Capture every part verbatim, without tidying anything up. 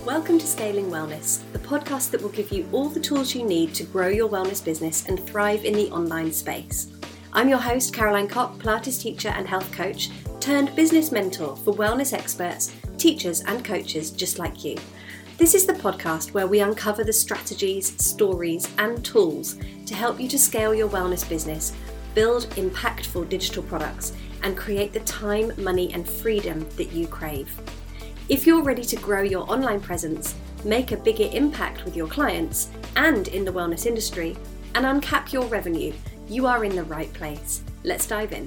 Welcome to Scaling Wellness, the podcast that will give you all the tools you need to grow your wellness business and thrive in the online space. I'm your host, Caroline Kopp, Pilates teacher and health coach, turned business mentor for wellness experts, teachers and coaches just like you. This is the podcast where we uncover the strategies, stories and tools to help you to scale your wellness business, build impactful digital products, and create the time, money and freedom that you crave. If you're ready to grow your online presence, make a bigger impact with your clients and in the wellness industry, and uncap your revenue, you are in the right place. Let's dive in.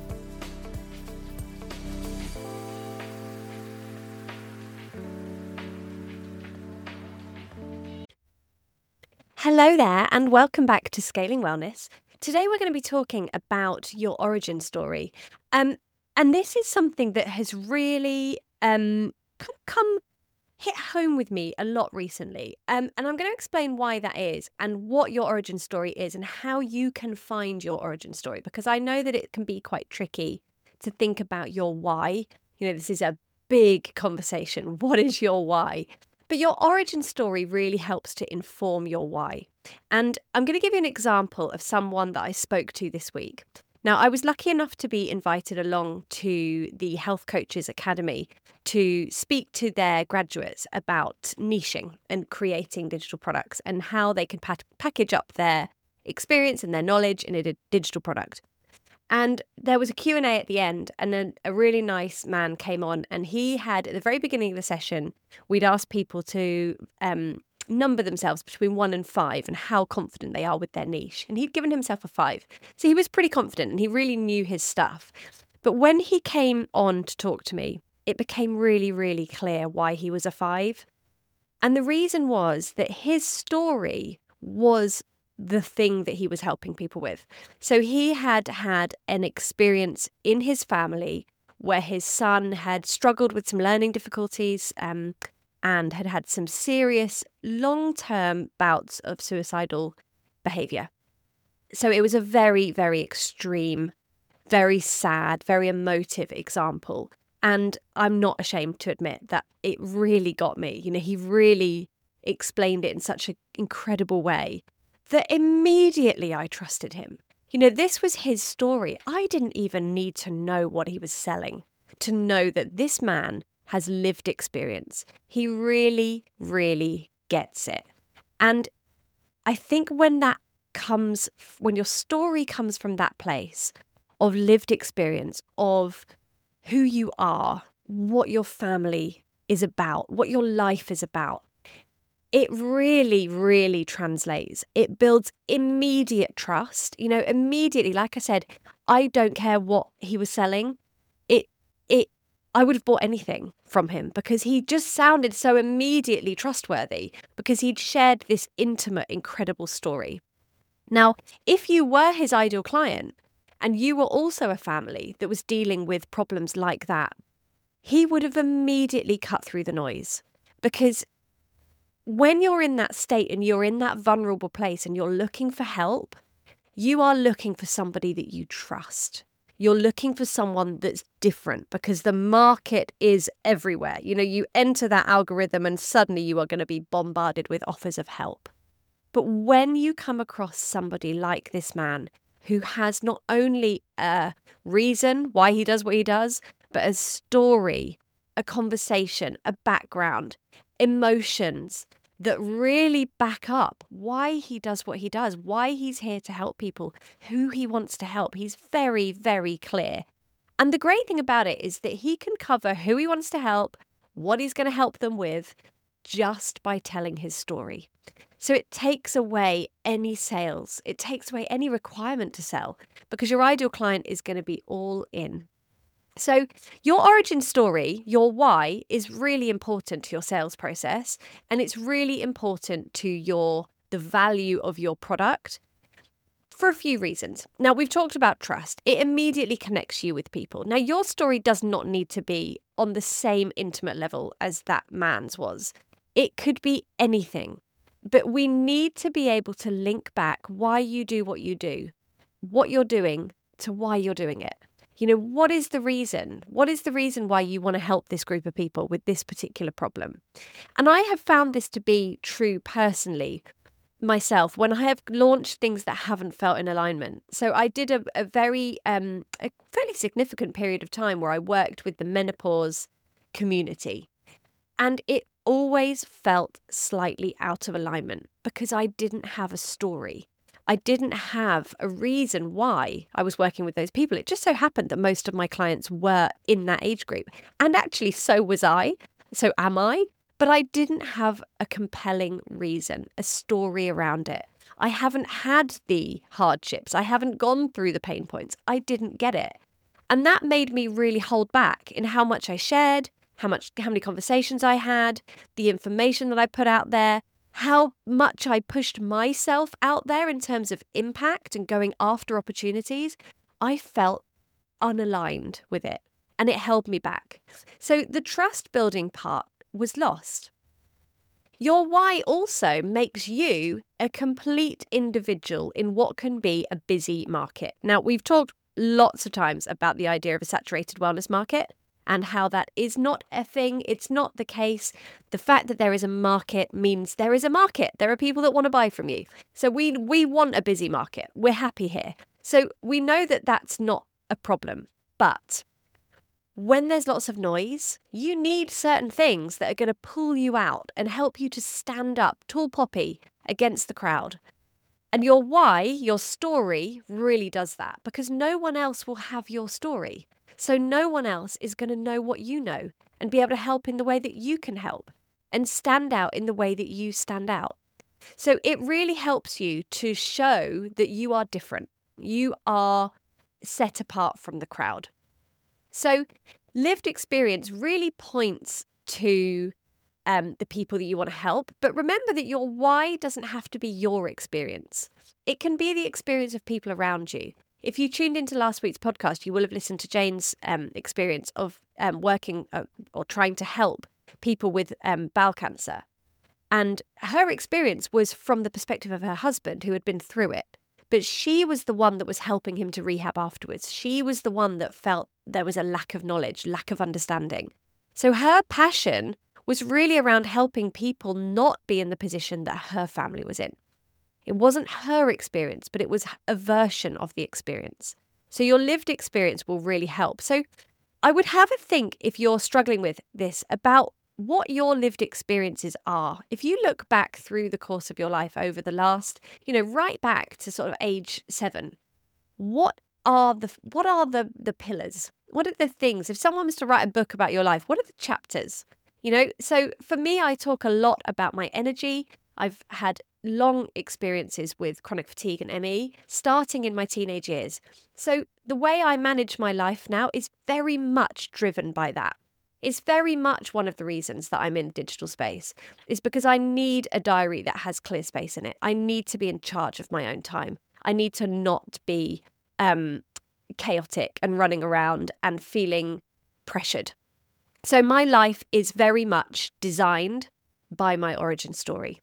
Hello there and welcome back to Scaling Wellness. Today we're going to be talking about your origin story. Um, and this is something that has really um, come hit home with me a lot recently. Um, and I'm going to explain why that is and what your origin story is and how you can find your origin story, because I know that it can be quite tricky to think about your why. You know, this is a big conversation. What is your why? But your origin story really helps to inform your why. And I'm going to give you an example of someone that I spoke to this week. Now, I was lucky enough to be invited along to the Health Coaches Academy to speak to their graduates about niching and creating digital products and how they can pack- package up their experience and their knowledge in a di- digital product. And there was a Q and A at the end, and then a really nice man came on, and he had, at the very beginning of the session, we'd asked people to um, number themselves between one and five and how confident they are with their niche. And he'd given himself a five. So he was pretty confident and he really knew his stuff. But when he came on to talk to me, it became really, really clear why he was a five. And the reason was that his story was the thing that he was helping people with. So he had had an experience in his family where his son had struggled with some learning difficulties um, and had had some serious long-term bouts of suicidal behavior. So it was a very, very extreme, very sad, very emotive example. And I'm not ashamed to admit that it really got me. You know, he really explained it in such an incredible way that immediately I trusted him. You know, this was his story. I didn't even need to know what he was selling to know that this man has lived experience. He really, really gets it. And I think when that comes, when your story comes from that place of lived experience, of who you are, what your family is about, what your life is about, it really, really translates. It builds immediate trust. You know, immediately, like I said, I don't care what he was selling. It, it, I would have bought anything from him because he just sounded so immediately trustworthy because he'd shared this intimate, incredible story. Now, if you were his ideal client and you were also a family that was dealing with problems like that, he would have immediately cut through the noise, because when you're in that state and you're in that vulnerable place and you're looking for help, you are looking for somebody that you trust. You're looking for someone that's different because the market is everywhere. You know, you enter that algorithm and suddenly you are going to be bombarded with offers of help. But when you come across somebody like this man who has not only a reason why he does what he does, but a story, a conversation, a background, emotions that really back up why he does what he does, why he's here to help people, who he wants to help. He's very, very clear. And the great thing about it is that he can cover who he wants to help, what he's going to help them with, just by telling his story. So it takes away any sales. It takes away any requirement to sell because your ideal client is going to be all in. So your origin story, your why, is really important to your sales process, and it's really important to your the value of your product for a few reasons. Now, we've talked about trust. It immediately connects you with people. Now, your story does not need to be on the same intimate level as that man's was. It could be anything, but we need to be able to link back why you do what you do, what you're doing, to why you're doing it. You know, what is the reason? What is the reason why you want to help this group of people with this particular problem? And I have found this to be true personally myself when I have launched things that haven't felt in alignment. So I did a, a very, um, a fairly significant period of time where I worked with the menopause community. And it always felt slightly out of alignment because I didn't have a story. I didn't have a reason why I was working with those people. It just so happened that most of my clients were in that age group. And actually, so was I. So am I. But I didn't have a compelling reason, a story around it. I haven't had the hardships. I haven't gone through the pain points. I didn't get it. And that made me really hold back in how much I shared, how much, how many conversations I had, the information that I put out there, how much I pushed myself out there in terms of impact and going after opportunities. I felt unaligned with it, and it held me back. So the trust building part was lost. Your why also makes you a complete individual in what can be a busy market. Now, we've talked lots of times about the idea of a saturated wellness market and how that is not a thing. It's not the case. The fact that there is a market means there is a market. There are people that want to buy from you. So we we want a busy market. We're happy here. So we know that that's not a problem. But when there's lots of noise, you need certain things that are going to pull you out and help you to stand up, tall poppy, against the crowd. And your why, your story, really does that because no one else will have your story. So no one else is going to know what you know and be able to help in the way that you can help and stand out in the way that you stand out. So it really helps you to show that you are different. You are set apart from the crowd. So lived experience really points to um, the people that you want to help. But remember that your why doesn't have to be your experience. It can be the experience of people around you. If you tuned into last week's podcast, you will have listened to Jane's um, experience of um, working uh, or trying to help people with um, bowel cancer. And her experience was from the perspective of her husband who had been through it. But she was the one that was helping him to rehab afterwards. She was the one that felt there was a lack of knowledge, lack of understanding. So her passion was really around helping people not be in the position that her family was in. It wasn't her experience, but it was a version of the experience. So your lived experience will really help. So I would have a think, if you're struggling with this, about what your lived experiences are. If you look back through the course of your life over the last, you know, right back to sort of age seven, what are the what are the the pillars? What are the things? If someone was to write a book about your life, what are the chapters? You know, so for me, I talk a lot about my energy. I've had long experiences with chronic fatigue and M E, starting in my teenage years. So the way I manage my life now is very much driven by that. It's very much one of the reasons that I'm in digital space is because I need a diary that has clear space in it. I need to be in charge of my own time. I need to not be um, chaotic and running around and feeling pressured. So my life is very much designed by my origin story.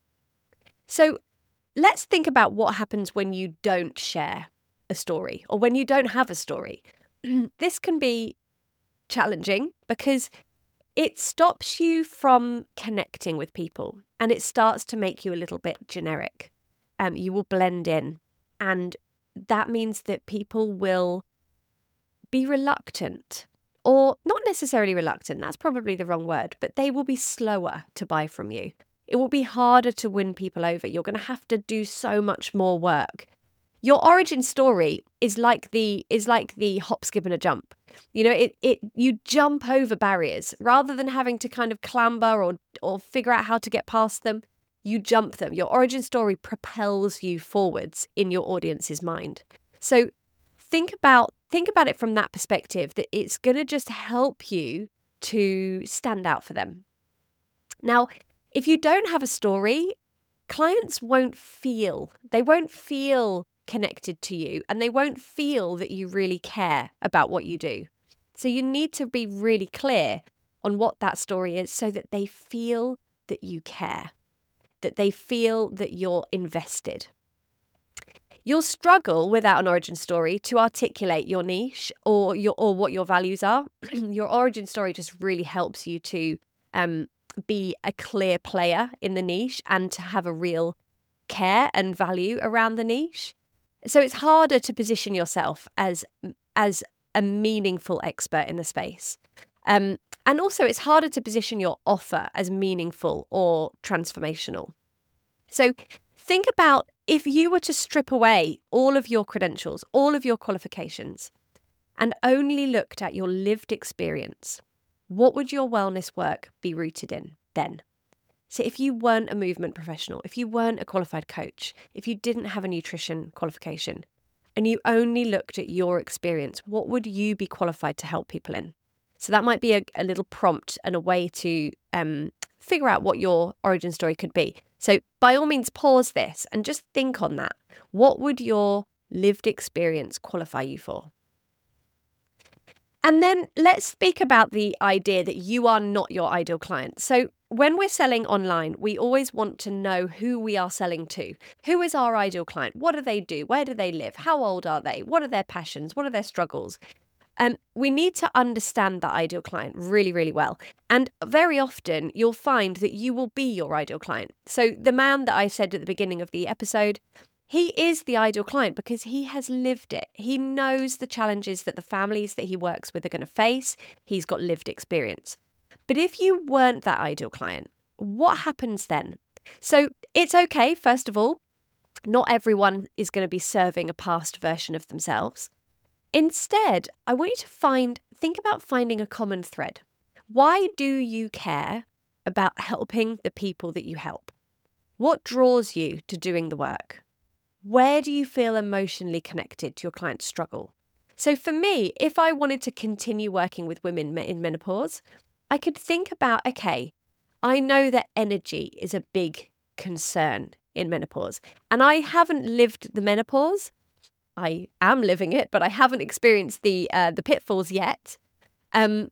So let's think about what happens when you don't share a story or when you don't have a story. This can be challenging because it stops you from connecting with people and it starts to make you a little bit generic. Um, you will blend in, and that means that people will be reluctant, or not necessarily reluctant, that's probably the wrong word, but they will be slower to buy from you. It will be harder to win people over. You're going to have to do so much more work. Your origin story is like the is like the hop, skip, and a jump. You know, it it you jump over barriers rather than having to kind of clamber or or figure out how to get past them. You jump them. Your origin story propels you forwards in your audience's mind. So think about think about it from that perspective, that it's going to just help you to stand out for them. Now, if you don't have a story, clients won't feel, they won't feel connected to you, and they won't feel that you really care about what you do. So you need to be really clear on what that story is so that they feel that you care, that they feel that you're invested. You'll struggle without an origin story to articulate your niche or your or what your values are. Your origin story just really helps you to um, be a clear player in the niche and to have a real care and value around the niche. So it's harder to position yourself as as a meaningful expert in the space. Um, and also it's harder to position your offer as meaningful or transformational. So think about if you were to strip away all of your credentials, all of your qualifications, and only looked at your lived experience, what would your wellness work be rooted in then? So if you weren't a movement professional, if you weren't a qualified coach, if you didn't have a nutrition qualification, and you only looked at your experience, what would you be qualified to help people in? So that might be a, a little prompt and a way to um, figure out what your origin story could be. So by all means, pause this and just think on that. What would your lived experience qualify you for? And then let's speak about the idea that you are not your ideal client. So when we're selling online, we always want to know who we are selling to. Who is our ideal client? What do they do? Where do they live? How old are they? What are their passions? What are their struggles? Um, we need to understand that ideal client really, really well. And very often you'll find that you will be your ideal client. So the man that I said at the beginning of the episode, he is the ideal client because he has lived it. He knows the challenges that the families that he works with are going to face. He's got lived experience. But if you weren't that ideal client, what happens then? So it's okay, first of all, not everyone is going to be serving a past version of themselves. Instead, I want you to find, think about finding a common thread. Why do you care about helping the people that you help? What draws you to doing the work? Where do you feel emotionally connected to your client's struggle? So for me, if I wanted to continue working with women in menopause, I could think about, okay, I know that energy is a big concern in menopause, and I haven't lived the menopause. I am living it, but I haven't experienced the uh, the pitfalls yet. Um,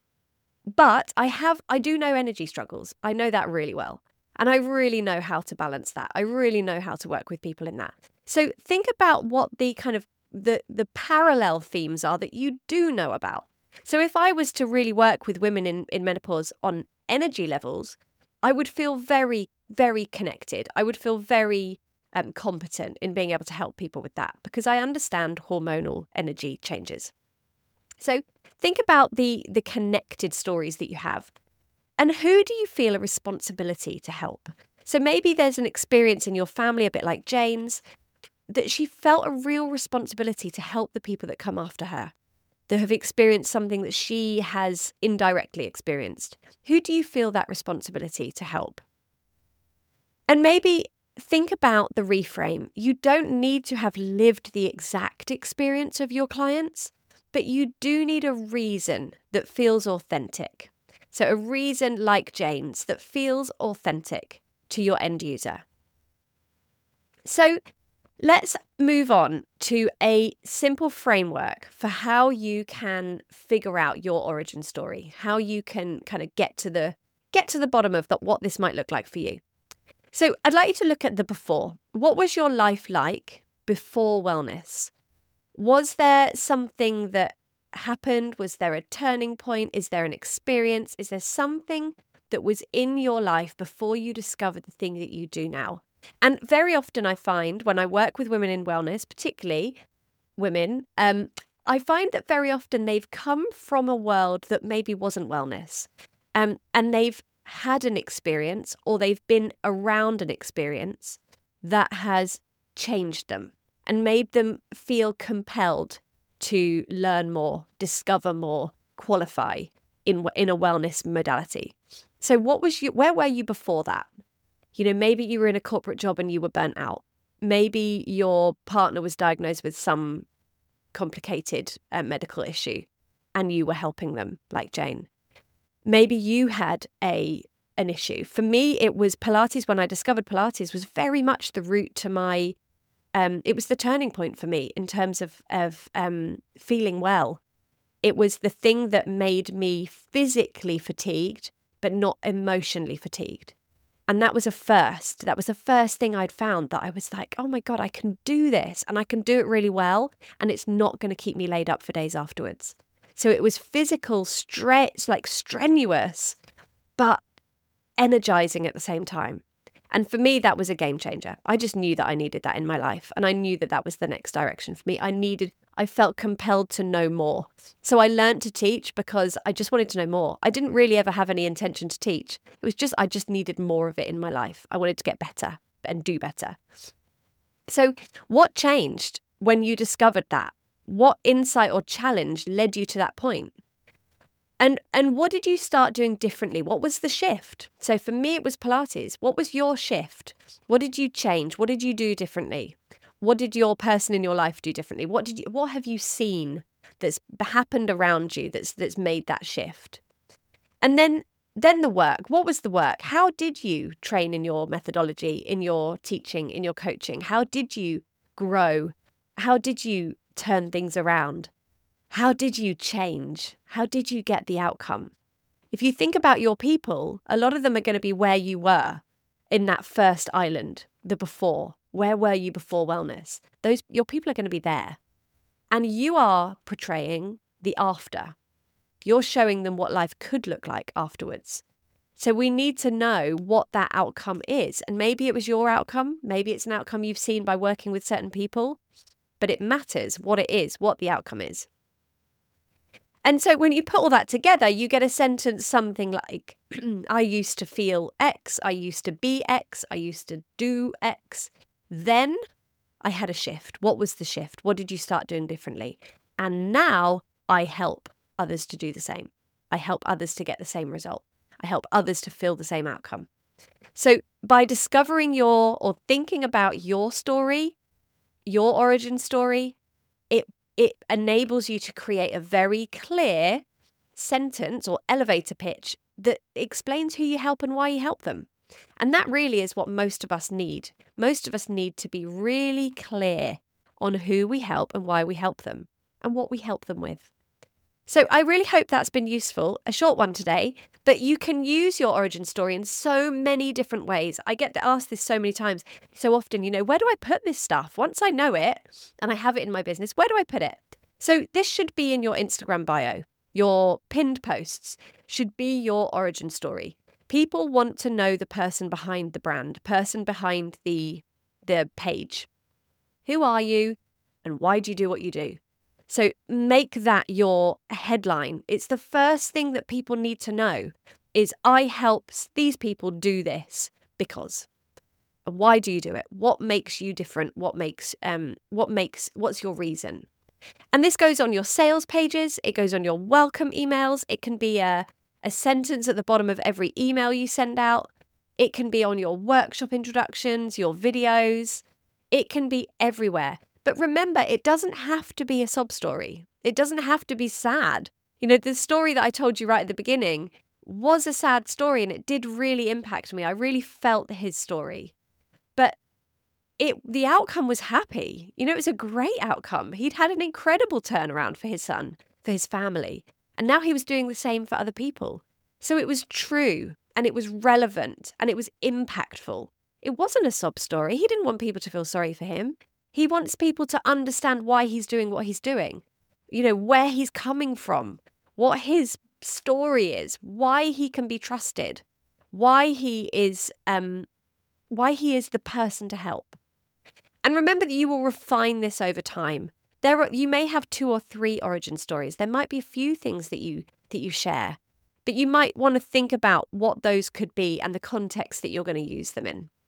but I have, I do know energy struggles. I know that really well. And I really know how to balance that. I really know how to work with people in that. So think about what the kind of the the parallel themes are that you do know about. So if I was to really work with women in, in menopause on energy levels, I would feel very, very connected. I would feel very um, competent in being able to help people with that because I understand hormonal energy changes. So think about the the connected stories that you have. And who do you feel a responsibility to help? So maybe there's an experience in your family, a bit like Jane's, that she felt a real responsibility to help the people that come after her, that have experienced something that she has indirectly experienced. Who do you feel that responsibility to help? And maybe think about the reframe. You don't need to have lived the exact experience of your clients, but you do need a reason that feels authentic. So a reason like Jane's that feels authentic to your end user. So let's move on to a simple framework for how you can figure out your origin story, how you can kind of get to the get to the bottom of that, what this might look like for you. So I'd like you to look at the before. What was your life like before wellness? Was there something that happened? Was there a turning point? Is there an experience? Is there something that was in your life before you discovered the thing that you do now? And very often I find when I work with women in wellness, particularly women, um, I find that very often they've come from a world that maybe wasn't wellness, um, and they've had an experience or they've been around an experience that has changed them and made them feel compelled to learn more, discover more, qualify in in a wellness modality. So what was you, where were you before that? You know, maybe you were in a corporate job and you were burnt out. Maybe your partner was diagnosed with some complicated uh, medical issue and you were helping them, like Jane. Maybe you had a an issue. For me, it was Pilates. When I discovered Pilates was very much the route to my Um, it was the turning point for me in terms of, of um, feeling well. It was the thing that made me physically fatigued, but not emotionally fatigued. And that was a first. That was the first thing I'd found that I was like, oh my God, I can do this and I can do it really well. And it's not going to keep me laid up for days afterwards. So it was physical, stretch, like strenuous, but energizing at the same time. And for me, that was a game changer. I just knew that I needed that in my life. And I knew that that was the next direction for me. I needed, I felt compelled to know more. So I learned to teach because I just wanted to know more. I didn't really ever have any intention to teach. It was just, I just needed more of it in my life. I wanted to get better and do better. So what changed when you discovered that? What insight or challenge led you to that point? And and what did you start doing differently? What was the shift? So for me, it was Pilates. What was your shift? What did you change? What did you do differently? What did your person in your life do differently? What did you, what have you seen that's happened around you that's that's made that shift? And then then the work. What was the work? How did you train in your methodology, in your teaching, in your coaching? How did you grow? How did you turn things around? How did you change? How did you get the outcome? If you think about your people, a lot of them are going to be where you were in that first island, the before. Where were you before wellness? Those, your people are going to be there. And you are portraying the after. You're showing them what life could look like afterwards. So we need to know what that outcome is. And maybe it was your outcome. Maybe it's an outcome you've seen by working with certain people. But it matters what it is, what the outcome is. And so when you put all that together, you get a sentence something like, I used to feel X, I used to be X, I used to do X. Then I had a shift. What was the shift? What did you start doing differently? And now I help others to do the same. I help others to get the same result. I help others to feel the same outcome. So by discovering your or thinking about your story, your origin story, it It enables you to create a very clear sentence or elevator pitch that explains who you help and why you help them. And that really is what most of us need. Most of us need to be really clear on who we help and why we help them and what we help them with. So I really hope that's been useful. A short one today, but you can use your origin story in so many different ways. I get asked this so many times, so often, you know, where do I put this stuff? Once I know it and I have it in my business, where do I put it? So this should be in your Instagram bio. Your pinned posts should be your origin story. People want to know the person behind the brand, person behind the the page. Who are you and why do you do what you do? So make that your headline. It's the first thing that people need to know is I help these people do this because. Why do you do it? What makes you different? What makes um what makes what's your reason? And this goes on your sales pages, it goes on your welcome emails, it can be a a sentence at the bottom of every email you send out. It can be on your workshop introductions, your videos. It can be everywhere. But remember, it doesn't have to be a sob story. It doesn't have to be sad. You know, the story that I told you right at the beginning was a sad story and it did really impact me. I really felt his story. But it the outcome was happy. You know, it was a great outcome. He'd had an incredible turnaround for his son, for his family. And now he was doing the same for other people. So it was true and it was relevant and it was impactful. It wasn't a sob story. He didn't want people to feel sorry for him. He wants people to understand why he's doing what he's doing, you know, where he's coming from, what his story is, why he can be trusted, why he is, um, why he is the person to help. And remember that you will refine this over time. There are, you may have two or three origin stories. There might be a few things that you that you share, but you might want to think about what those could be and the context that you're going to use them in.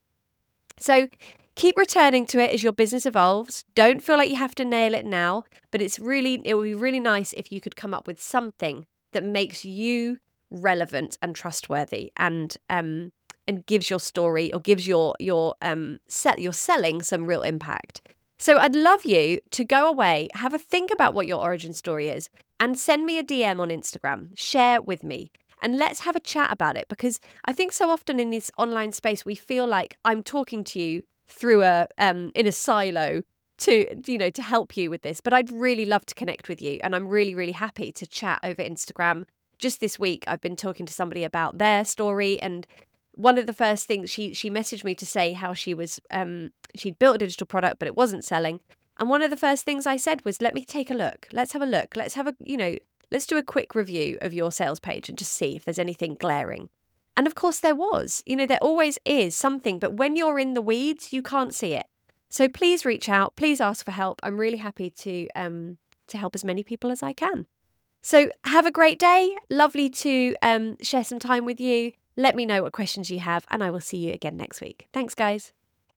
So keep returning to it as your business evolves. Don't feel like you have to nail it now, but it's really, it would be really nice if you could come up with something that makes you relevant and trustworthy and um and gives your story or gives your your um set your selling some real impact. So I'd love you to go away, have a think about what your origin story is, and send me a D M on Instagram. Share with me. And let's have a chat about it, because I think so often in this online space, we feel like I'm talking to you through a um in a silo to, you know, to help you with this. But I'd really love to connect with you. And I'm really, really happy to chat over Instagram. Just this week, I've been talking to somebody about their story and one of the first things she she messaged me to say how she was um she'd built a digital product but it wasn't selling. And one of the first things I said was, let me take a look. Let's have a look. Let's have a, you know, let's do a quick review of your sales page and just see if there's anything glaring. And of course there was, you know, there always is something, but when you're in the weeds, you can't see it. So please reach out, please ask for help. I'm really happy to um to help as many people as I can. So have a great day. Lovely to um share some time with you. Let me know what questions you have, and I will see you again next week. Thanks, guys.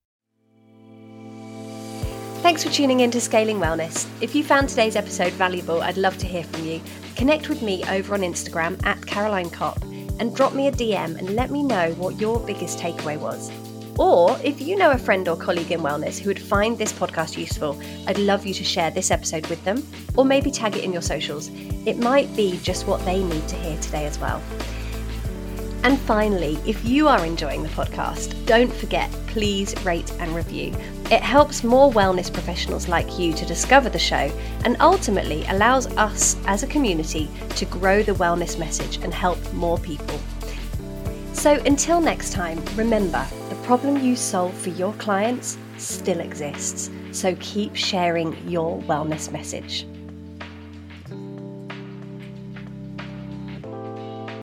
Thanks for tuning in to Scaling Wellness. If you found today's episode valuable, I'd love to hear from you. Connect with me over on Instagram at Caroline Kopp and drop me a D M and let me know what your biggest takeaway was. Or if you know a friend or colleague in wellness who would find this podcast useful, I'd love you to share this episode with them, or maybe tag it in your socials. It might be just what they need to hear today as well. And finally, if you are enjoying the podcast, don't forget, please rate and review. It helps more wellness professionals like you to discover the show and ultimately allows us as a community to grow the wellness message and help more people. So until next time, remember, the problem you solve for your clients still exists. So keep sharing your wellness message.